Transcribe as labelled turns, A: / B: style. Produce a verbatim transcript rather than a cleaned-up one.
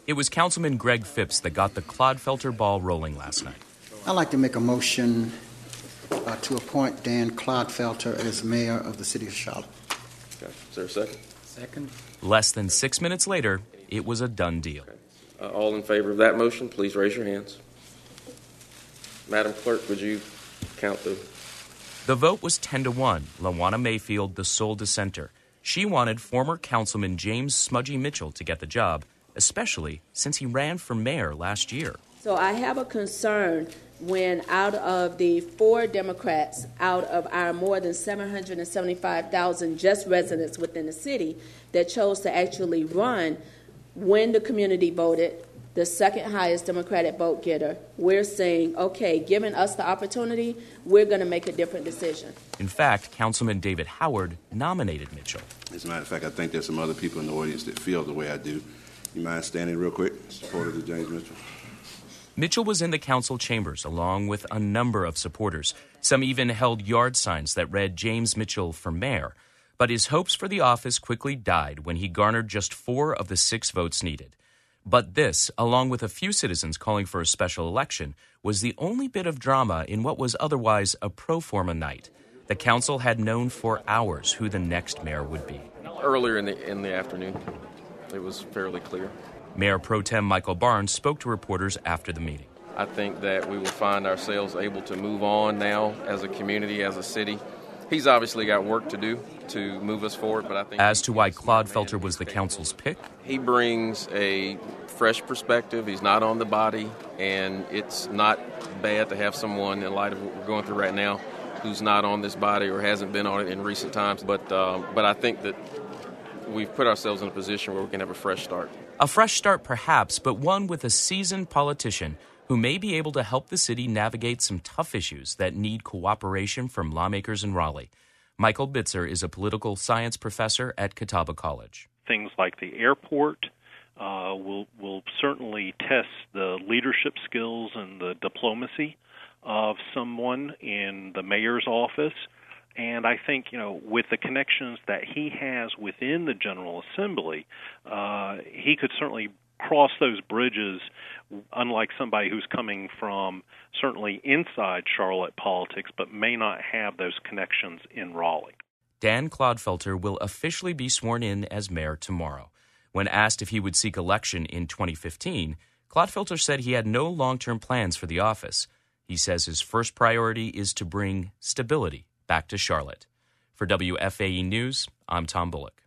A: It was Councilman Greg Phipps that got the Clodfelter ball rolling last night.
B: I'd like to make a motion uh, to appoint Dan Clodfelter as mayor of the city of Charlotte.
C: Okay. Is there a second?
B: Second.
A: Less than six minutes later, it was a done deal.
C: Okay. Uh, all in favor of that motion, please raise your hands. Madam Clerk, would you count the...
A: The vote was ten to one. Lawana Mayfield, the sole dissenter. She wanted former Councilman James Smudgy Mitchell to get the job, especially since he ran for mayor last year.
D: So I have a concern when out of the four Democrats, out of our more than seven hundred seventy-five thousand just residents within the city that chose to actually run, when the community voted, the second highest Democratic vote getter, we're saying, okay, given us the opportunity, we're going to make a different decision.
A: In fact, Councilman David Howard nominated Mitchell.
E: As a matter of fact, I think there's some other people in the audience that feel the way I do. You mind standing real quick in support of the James Mitchell?
A: Mitchell was in the council chambers along with a number of supporters. Some even held yard signs that read James Mitchell for mayor. But his hopes for the office quickly died when he garnered just four of the six votes needed. But this, along with a few citizens calling for a special election, was the only bit of drama in what was otherwise a pro forma night. The council had known for hours who the next mayor would be.
C: Earlier in the in the afternoon, it was fairly clear.
A: Mayor Pro Tem Michael Barnes spoke to reporters after the meeting.
C: I think that we will find ourselves able to move on now as a community, as a city. He's obviously got work to do to move us forward, but I think...
A: As to why Clodfelter was the council's pick?
C: He brings a fresh perspective. He's not on the body, and it's not bad to have someone, in light of what we're going through right now, who's not on this body or hasn't been on it in recent times. But, um, but I think that we've put ourselves in a position where we can have a fresh start.
A: A fresh start, perhaps, but one with a seasoned politician who may be able to help the city navigate some tough issues that need cooperation from lawmakers in Raleigh. Michael Bitzer is a political science professor at Catawba College.
F: Things like the airport uh, will will certainly test the leadership skills and the diplomacy of someone in the mayor's office. And I think, you know, with the connections that he has within the General Assembly, uh, he could certainly cross those bridges, unlike somebody who's coming from certainly inside Charlotte politics, but may not have those connections in Raleigh.
A: Dan Clodfelter will officially be sworn in as mayor tomorrow. When asked if he would seek election in twenty fifteen, Clodfelter said he had no long-term plans for the office. He says his first priority is to bring stability back to Charlotte. For W F A E News, I'm Tom Bullock.